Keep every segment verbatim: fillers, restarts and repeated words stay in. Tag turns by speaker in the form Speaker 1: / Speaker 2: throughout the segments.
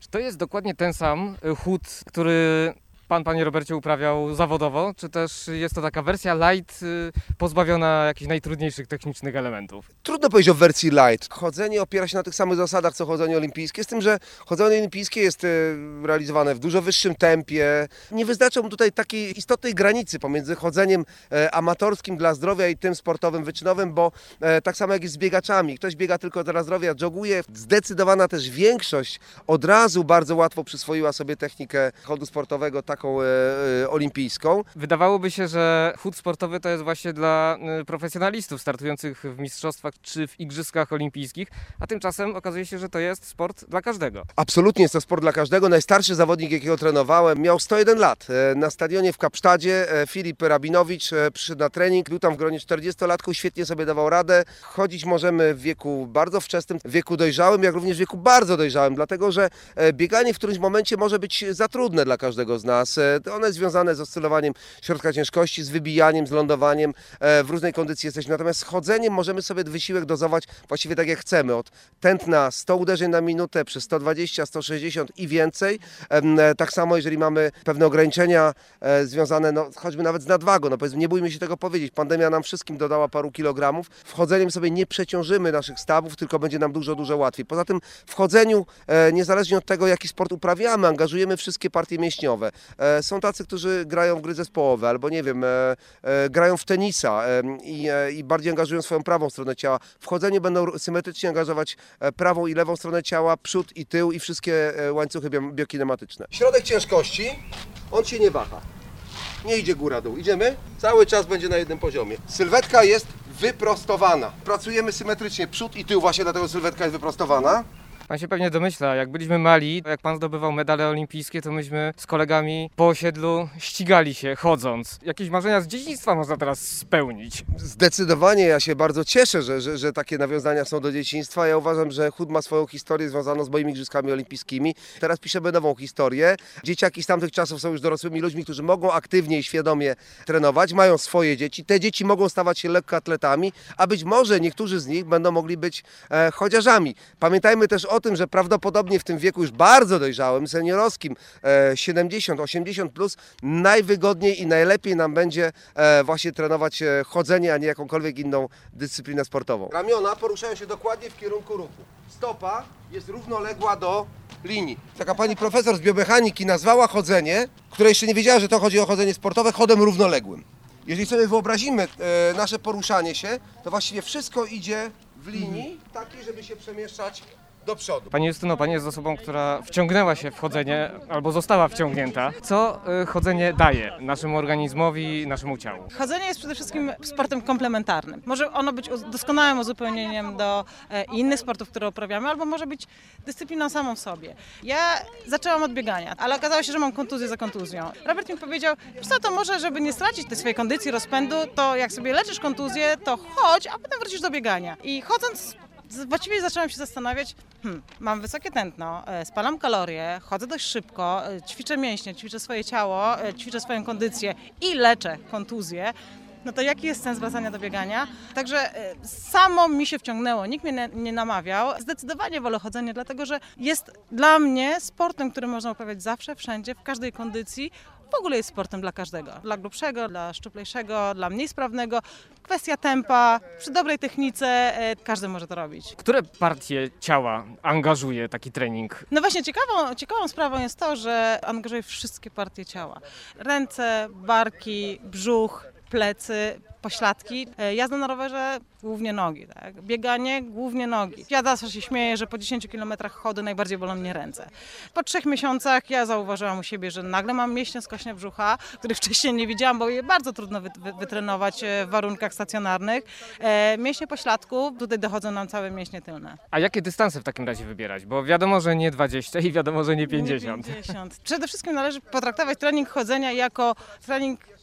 Speaker 1: To jest dokładnie ten sam chód, który pan, panie Robercie, uprawiał zawodowo, czy też jest to taka wersja light, pozbawiona jakichś najtrudniejszych technicznych elementów?
Speaker 2: Trudno powiedzieć o wersji light. Chodzenie opiera się na tych samych zasadach, co chodzenie olimpijskie, z tym, że chodzenie olimpijskie jest realizowane w dużo wyższym tempie. Nie wyznaczam tutaj takiej istotnej granicy pomiędzy chodzeniem amatorskim dla zdrowia i tym sportowym, wyczynowym, bo tak samo jak jest z biegaczami. Ktoś biega tylko dla zdrowia, joguje. Zdecydowana też większość od razu bardzo łatwo przyswoiła sobie technikę chodu sportowego, taką e, olimpijską.
Speaker 1: Wydawałoby się, że chód sportowy to jest właśnie dla profesjonalistów startujących w mistrzostwach czy w igrzyskach olimpijskich, a tymczasem okazuje się, że to jest sport dla każdego.
Speaker 2: Absolutnie jest to sport dla każdego. Najstarszy zawodnik, jakiego trenowałem, miał sto jeden lat. Na stadionie w Kapsztadzie Filip Rabinowicz przyszedł na trening, był tam w gronie czterdziestolatków, świetnie sobie dawał radę. Chodzić możemy w wieku bardzo wczesnym, w wieku dojrzałym, jak również w wieku bardzo dojrzałym, dlatego że bieganie w którymś momencie może być za trudne dla każdego z nas. One jest związane z oscylowaniem środka ciężkości, z wybijaniem, z lądowaniem. W różnej kondycji jesteśmy. Natomiast z chodzeniem możemy sobie wysiłek dozować właściwie tak jak chcemy. Od tętna sto uderzeń na minutę, przez sto dwadzieścia, sto sześćdziesiąt i więcej. Tak samo jeżeli mamy pewne ograniczenia związane no, choćby nawet z nadwagą. No, powiedzmy, nie bójmy się tego powiedzieć. Pandemia nam wszystkim dodała paru kilogramów. Wchodzeniem sobie nie przeciążymy naszych stawów, tylko będzie nam dużo, dużo łatwiej. Poza tym w chodzeniu, niezależnie od tego, jaki sport uprawiamy, angażujemy wszystkie partie mięśniowe. Są tacy, którzy grają w gry zespołowe albo nie wiem, grają w tenisa i, i bardziej angażują swoją prawą stronę ciała. W chodzeniu będą symetrycznie angażować prawą i lewą stronę ciała, przód i tył i wszystkie łańcuchy biokinematyczne. Środek ciężkości, on się nie waha. Nie idzie góra-dół. Idziemy? Cały czas będzie na jednym poziomie. Sylwetka jest wyprostowana. Pracujemy symetrycznie przód i tył, właśnie dlatego sylwetka jest wyprostowana.
Speaker 1: Pan się pewnie domyśla, jak byliśmy mali, jak pan zdobywał medale olimpijskie, to myśmy z kolegami po osiedlu ścigali się chodząc. Jakieś marzenia z dzieciństwa można teraz spełnić.
Speaker 2: Zdecydowanie ja się bardzo cieszę, że, że, że takie nawiązania są do dzieciństwa. Ja uważam, że chód ma swoją historię związaną z moimi igrzyskami olimpijskimi. Teraz piszemy nową historię. Dzieciaki z tamtych czasów są już dorosłymi ludźmi, którzy mogą aktywnie i świadomie trenować, mają swoje dzieci. Te dzieci mogą stawać się lekkoatletami, a być może niektórzy z nich będą mogli być e, chociażami. Pamiętajmy też o tym, że prawdopodobnie w tym wieku już bardzo dojrzałym, seniorowskim, e, siedemdziesiąt osiemdziesiąt plus, najwygodniej i najlepiej nam będzie e, właśnie trenować e, chodzenie, a nie jakąkolwiek inną dyscyplinę sportową. Ramiona poruszają się dokładnie w kierunku ruchu. Stopa jest równoległa do linii. Taka pani profesor z biomechaniki nazwała chodzenie, która jeszcze nie wiedziała, że to chodzi o chodzenie sportowe, chodem równoległym. Jeżeli sobie wyobrazimy e, nasze poruszanie się, to właściwie wszystko idzie w linii takiej, żeby się przemieszczać do przodu.
Speaker 1: Pani Justyno, pani jest osobą, która wciągnęła się w chodzenie albo została wciągnięta. Co y, chodzenie daje naszemu organizmowi, naszemu ciału?
Speaker 3: Chodzenie jest przede wszystkim sportem komplementarnym. Może ono być doskonałym uzupełnieniem do e, innych sportów, które uprawiamy, albo może być dyscypliną samą w sobie. Ja zaczęłam od biegania, ale okazało się, że mam kontuzję za kontuzją. Robert mi powiedział, wiesz co, to może, żeby nie stracić tej swojej kondycji, rozpędu, to jak sobie leczysz kontuzję, to chodź, a potem wrócisz do biegania. I chodząc właściwie zaczęłam się zastanawiać, hmm, mam wysokie tętno, spalam kalorie, chodzę dość szybko, ćwiczę mięśnie, ćwiczę swoje ciało, ćwiczę swoją kondycję i leczę kontuzję. No to jaki jest sens wracania do biegania? Także samo mi się wciągnęło, nikt mnie nie namawiał. Zdecydowanie wolę chodzenie, dlatego że jest dla mnie sportem, który można uprawiać zawsze, wszędzie, w każdej kondycji. W ogóle jest sportem dla każdego. Dla grubszego, dla szczuplejszego, dla mniej sprawnego. Kwestia tempa, przy dobrej technice każdy może to robić.
Speaker 1: Które partie ciała angażuje taki trening?
Speaker 3: No właśnie ciekawą, ciekawą sprawą jest to, że angażuje wszystkie partie ciała. Ręce, barki, brzuch, plecy, pośladki. Jazda na rowerze głównie nogi, tak? Bieganie głównie nogi. Ja zawsze się śmieję, że po dziesięciu kilometrach chodu najbardziej bolą mnie ręce. Po trzech miesiącach ja zauważyłam u siebie, że nagle mam mięśnie skośne brzucha, których wcześniej nie widziałam, bo je bardzo trudno wy, wy, wytrenować w warunkach stacjonarnych. E, mięśnie pośladku, tutaj dochodzą nam całe mięśnie tylne.
Speaker 1: A jakie dystanse w takim razie wybierać? Bo wiadomo, że nie dwadzieścia i wiadomo, że nie pięćdziesiąt.
Speaker 3: Nie pięćdziesiąt. Przede wszystkim należy potraktować trening chodzenia jako trening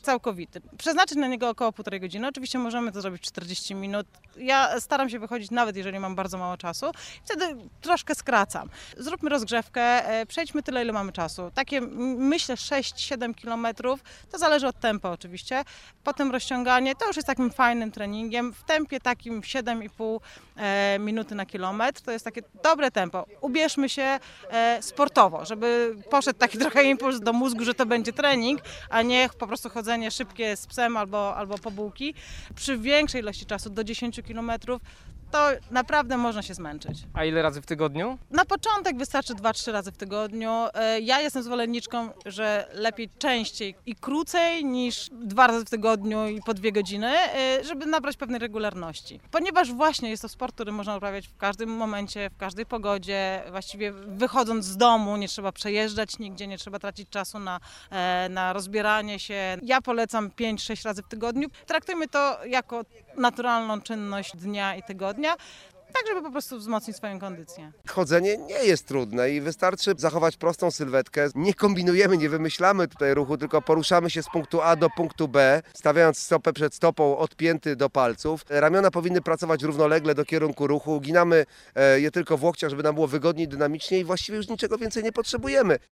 Speaker 3: całkowity. Przeznaczyć na niego około półtorej godziny. Oczywiście możemy to zrobić w czterdzieści minut. Ja staram się wychodzić nawet jeżeli mam bardzo mało czasu. Wtedy troszkę skracam. Zróbmy rozgrzewkę, e, przejdźmy tyle, ile mamy czasu. Takie m, myślę sześć siedem kilometrów, to zależy od tempa oczywiście. Potem rozciąganie, to już jest takim fajnym treningiem. W tempie takim siedem i pół e, minuty na kilometr. To jest takie dobre tempo. Ubierzmy się e, sportowo, żeby poszedł taki trochę impuls do mózgu, że to będzie trening, a nie po prostu chodzenie szybkie z psem albo, albo po bułki. Przy większej ilości czasu, do dziesięciu kilometrów, to naprawdę można się zmęczyć.
Speaker 1: A ile razy w tygodniu?
Speaker 3: Na początek wystarczy dwa trzy razy w tygodniu. E, Ja jestem zwolenniczką, że lepiej częściej i krócej niż dwa razy w tygodniu i po dwie godziny, e, żeby nabrać pewnej regularności. Ponieważ właśnie jest to sport, który można uprawiać w każdym momencie, w każdej pogodzie, właściwie wychodząc z domu, nie trzeba przejeżdżać nigdzie, nie trzeba tracić czasu na, e, na rozbieranie się. Ja polecam pięć sześć razy w tygodniu. Traktujmy to jako naturalną czynność dnia i tygodnia, tak żeby po prostu wzmocnić swoją kondycję.
Speaker 2: Chodzenie nie jest trudne i wystarczy zachować prostą sylwetkę. Nie kombinujemy, nie wymyślamy tutaj ruchu, tylko poruszamy się z punktu A do punktu B, stawiając stopę przed stopą od pięty do palców. Ramiona powinny pracować równolegle do kierunku ruchu. Uginamy e, je tylko w łokciach, żeby nam było wygodniej, dynamiczniej i właściwie już niczego więcej nie potrzebujemy.